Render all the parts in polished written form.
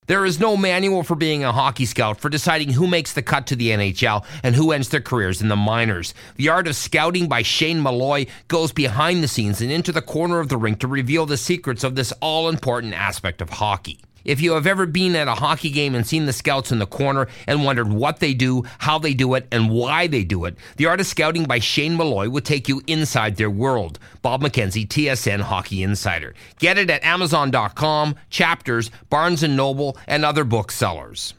There is no manual for being a hockey scout, for deciding who makes the cut to the NHL and who ends their careers in the minors. The Art of Scouting by Shane Malloy goes behind the scenes and into the corner of the rink to reveal the secrets of this all-important aspect of hockey. If you have ever been at a hockey game and seen the scouts in the corner and wondered what they do, how they do it, and why they do it, The Art of Scouting by Shane Malloy will take you inside their world. Bob McKenzie, TSN Hockey Insider. Get it at Amazon.com, Chapters, Barnes & Noble, and other booksellers.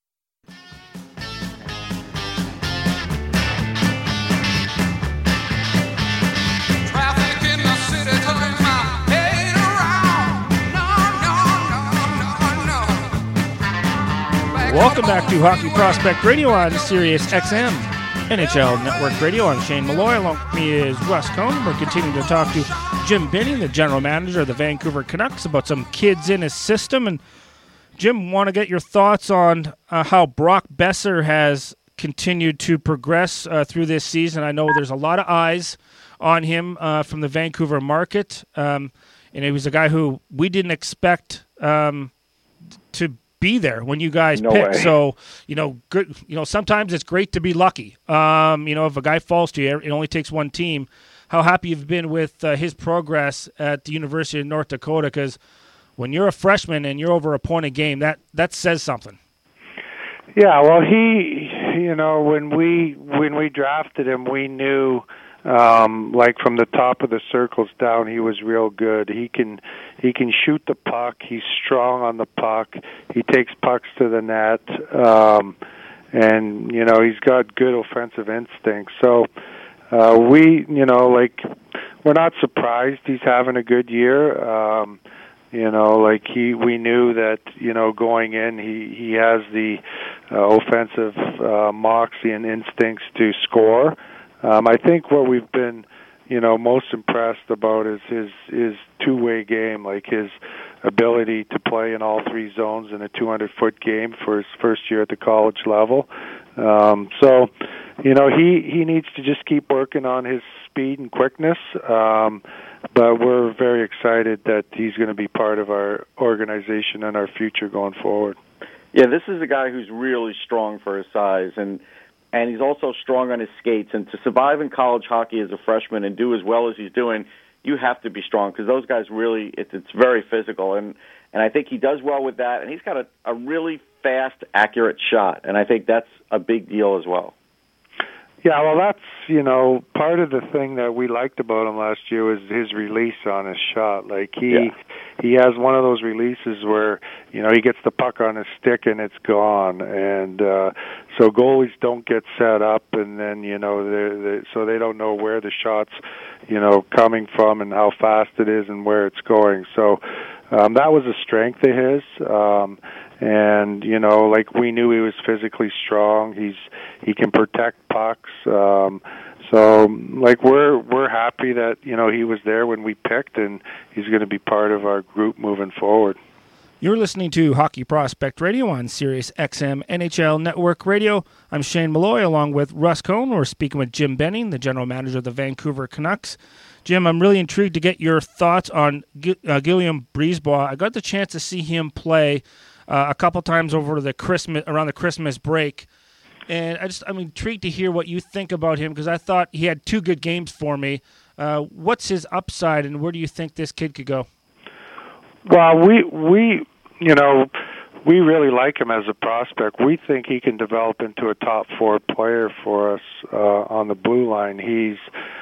Welcome back to Hockey Prospect Radio on Sirius XM, NHL Network Radio. I'm Shane Malloy. Along with me is Russ Cohn. We're continuing to talk to Jim Benning, the general manager of the Vancouver Canucks, about some kids in his system. And Jim, want to get your thoughts on how Brock Boeser has continued to progress through this season. I know there's a lot of eyes on him from the Vancouver market, and he was a guy who we didn't expect to be there when you guys pick. So, good. Sometimes it's great to be lucky. If a guy falls to you, it only takes one team. How happy you've been with his progress at the University of North Dakota? Because when you're a freshman and you're over a point a game, that says something. Yeah, well, when we drafted him, we knew, from the top of the circles down, he was real good. He can shoot the puck. He's strong on the puck. He takes pucks to the net, and he's got good offensive instincts. So we're not surprised he's having a good year. We knew that going in, he has the offensive moxie and instincts to score. I think what we've been, most impressed about is his two-way game, like his ability to play in all three zones in a 200-foot game for his first year at the college level. He needs to just keep working on his speed and quickness, but we're very excited that he's going to be part of our organization and our future going forward. Yeah, this is a guy who's really strong for his size, and he's also strong on his skates. And to survive in college hockey as a freshman and do as well as he's doing, you have to be strong because those guys really, it's very physical. And I think he does well with that. And he's got a really fast, accurate shot. And I think that's a big deal as well. Yeah, well, that's, part of the thing that we liked about him last year was his release on his shot. Like, he has one of those releases where, he gets the puck on his stick and it's gone. And so goalies don't get set up, and then, so they don't know where the shot's, coming from and how fast it is and where it's going. So that was a strength of his. And we knew he was physically strong. He can protect pucks. We're happy that he was there when we picked, and he's going to be part of our group moving forward. You're listening to Hockey Prospect Radio on Sirius XM NHL Network Radio. I'm Shane Malloy along with Russ Cohn. We're speaking with Jim Benning, the general manager of the Vancouver Canucks. Jim, I'm really intrigued to get your thoughts on Guillaume Brisebois. I got the chance to see him play a couple times around the Christmas break, and I'm intrigued to hear what you think about him because I thought he had two good games for me. What's his upside, and where do you think this kid could go? Well, we really like him as a prospect. We think he can develop into a top four player for us on the blue line. He's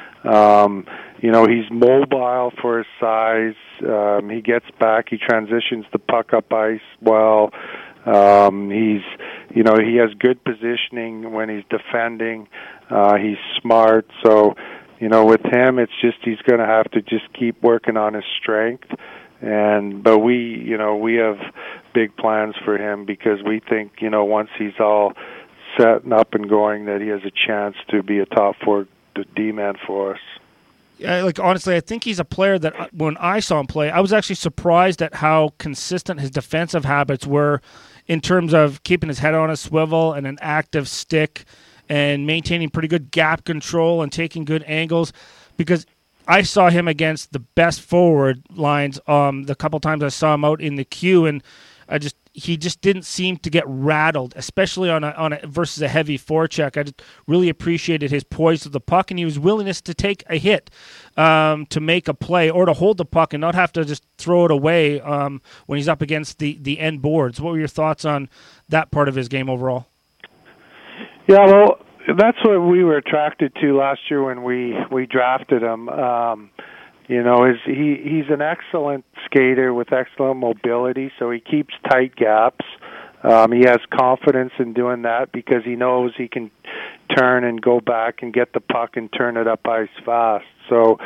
he's mobile for his size. He gets back. He transitions the puck up ice well. He has good positioning when he's defending. He's smart. So, with him, it's just he's going to have to just keep working on his strength. But we have big plans for him because we think, once he's all set and up and going, that he has a chance to be a top four D-man for us. Honestly, I think he's a player that when I saw him play, I was actually surprised at how consistent his defensive habits were in terms of keeping his head on a swivel and an active stick and maintaining pretty good gap control and taking good angles, because I saw him against the best forward lines the couple times I saw him out in the queue, and he just didn't seem to get rattled, especially on a versus a heavy forecheck. I just really appreciated his poise of the puck and his willingness to take a hit to make a play or to hold the puck and not have to just throw it away when he's up against the end boards. What were your thoughts on that part of his game overall? Yeah, well, that's what we were attracted to last year when we drafted him. He's an excellent skater with excellent mobility, so he keeps tight gaps. He has confidence in doing that because he knows he can turn and go back and get the puck and turn it up ice fast. So,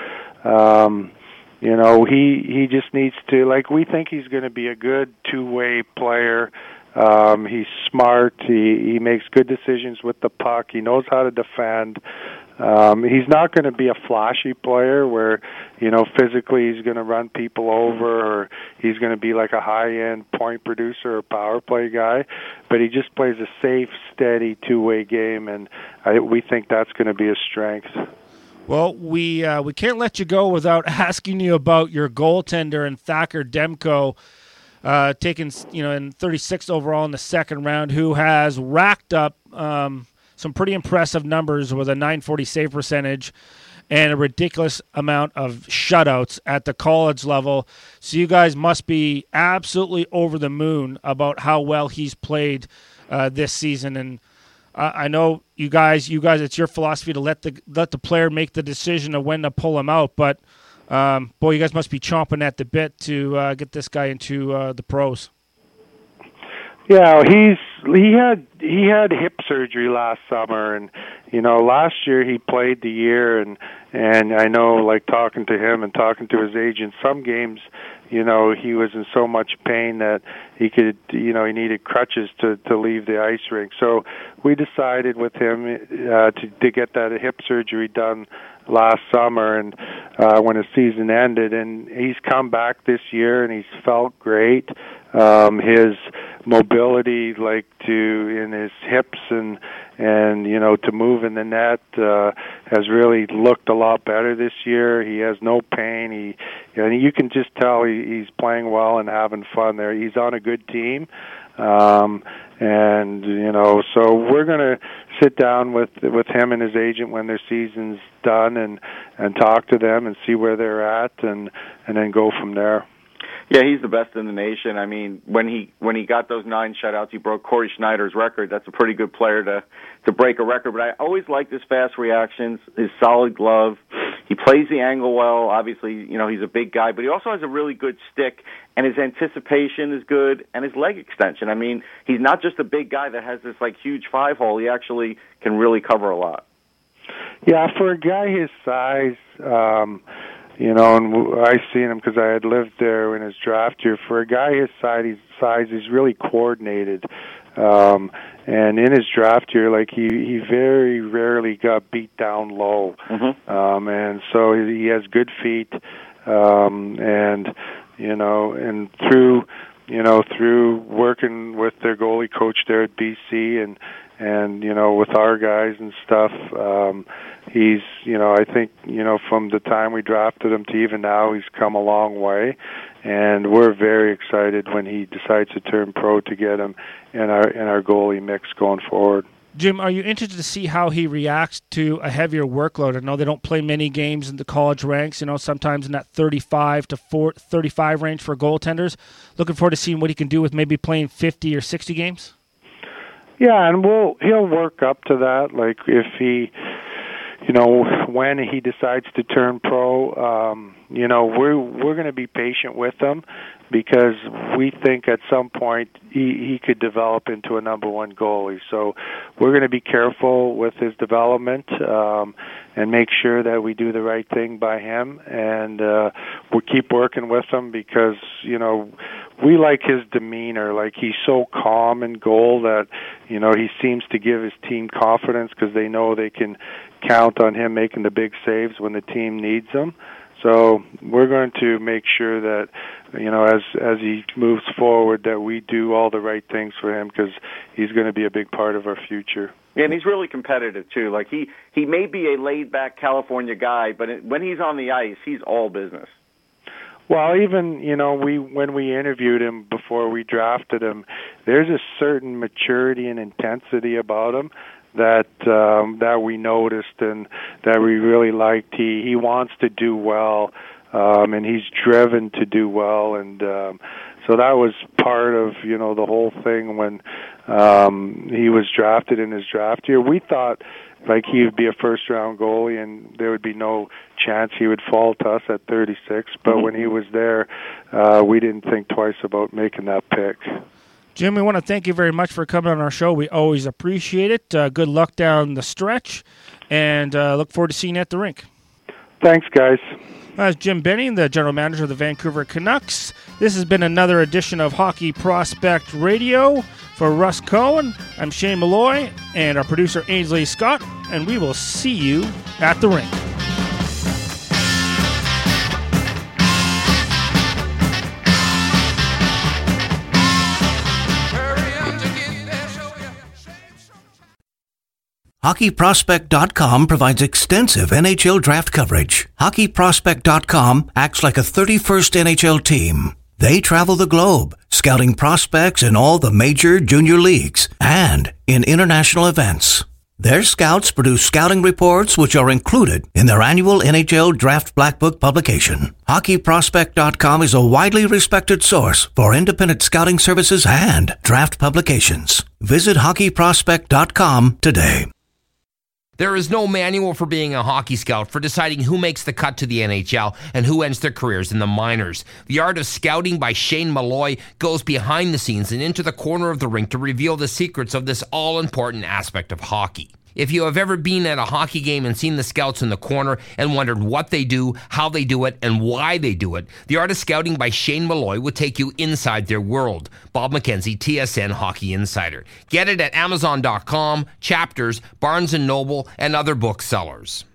he just needs to, we think he's going to be a good two-way player. He's smart. He makes good decisions with the puck. He knows how to defend. He's not going to be a flashy player where, physically he's going to run people over or he's going to be like a high-end point producer or power play guy, but he just plays a safe, steady two-way game, and we think that's going to be a strength. Well, we can't let you go without asking you about your goaltender and Thacker Demko, taken in 36th overall in the second round, who has racked up some pretty impressive numbers with a .940 save percentage and a ridiculous amount of shutouts at the college level. So you guys must be absolutely over the moon about how well he's played this season. And I know you guys, it's your philosophy to let the player make the decision of when to pull him out. But boy, you guys must be chomping at the bit to get this guy into the pros. Yeah, he had hip surgery last summer, and last year he played the year, and I know, talking to him and talking to his agent, some games, he was in so much pain that he could, he needed crutches to leave the ice rink. So we decided with him to get that hip surgery done last summer, and when his season ended, and he's come back this year and he's felt great. His mobility, in his hips and to move in the net, has really looked a lot better this year. He has no pain. You can just tell he's playing well and having fun there. He's on a good team. So we're going to sit down with him and his agent when their season's done and talk to them and see where they're at and then go from there. Yeah, he's the best in the nation. I mean, when he got those 9 shutouts, he broke Corey Schneider's record. That's a pretty good player to break a record. But I always like his fast reactions, his solid glove. He plays the angle well. Obviously, he's a big guy, but he also has a really good stick, and his anticipation is good, and his leg extension. I mean, he's not just a big guy that has this huge 5-hole. He actually can really cover a lot. Yeah, for a guy his size, and I seen him because I had lived there in his draft year. For a guy his size, he's really coordinated. And in his draft year, he very rarely got beat down low. Mm-hmm. And so he has good feet. And through working with their goalie coach there at BC and with our guys and stuff, he's, I think, from the time we drafted him to even now, he's come a long way, and we're very excited when he decides to turn pro to get him in our goalie mix going forward. Jim, are you interested to see how he reacts to a heavier workload? I know they don't play many games in the college ranks, sometimes in that 35 to 35 range for goaltenders. Looking forward to seeing what he can do with maybe playing 50 or 60 games? Yeah, and he'll work up to that. If he, when he decides to turn pro, we're going to be patient with him because we think at some point he could develop into a number one goalie. So we're going to be careful with his development and make sure that we do the right thing by him, and we'll keep working with him because we like his demeanor. He's so calm in goal that he seems to give his team confidence because they know they can count on him making the big saves when the team needs him. So we're going to make sure that, as he moves forward, that we do all the right things for him because he's going to be a big part of our future. Yeah, and he's really competitive, too. He may be a laid-back California guy, but when he's on the ice, he's all business. Well, even, when we interviewed him before we drafted him, there's a certain maturity and intensity about him that we noticed and that we really liked. He wants to do well, and he's driven to do well, and so that was part of the whole thing when he was drafted in his draft year. We thought he would be a first-round goalie, and there would be no chance he would fall to us at 36. But when he was there, we didn't think twice about making that pick. Jim, we want to thank you very much for coming on our show. We always appreciate it. Good luck down the stretch, and look forward to seeing you at the rink. Thanks, guys. That's Jim Benning, the general manager of the Vancouver Canucks. This has been another edition of Hockey Prospect Radio. For Russ Cohen, I'm Shane Malloy, and our producer Ainsley Scott, and we will see you at the rink. HockeyProspect.com provides extensive NHL draft coverage. HockeyProspect.com acts like a 31st NHL team. They travel the globe, scouting prospects in all the major junior leagues and in international events. Their scouts produce scouting reports which are included in their annual NHL Draft Black Book publication. HockeyProspect.com is a widely respected source for independent scouting services and draft publications. Visit HockeyProspect.com today. There is no manual for being a hockey scout, for deciding who makes the cut to the NHL and who ends their careers in the minors. The Art of Scouting by Shane Malloy goes behind the scenes and into the corner of the rink to reveal the secrets of this all-important aspect of hockey. If you have ever been at a hockey game and seen the scouts in the corner and wondered what they do, how they do it, and why they do it, The Art of Scouting by Shane Malloy will take you inside their world. Bob McKenzie, TSN Hockey Insider. Get it at Amazon.com, Chapters, Barnes & Noble, and other booksellers.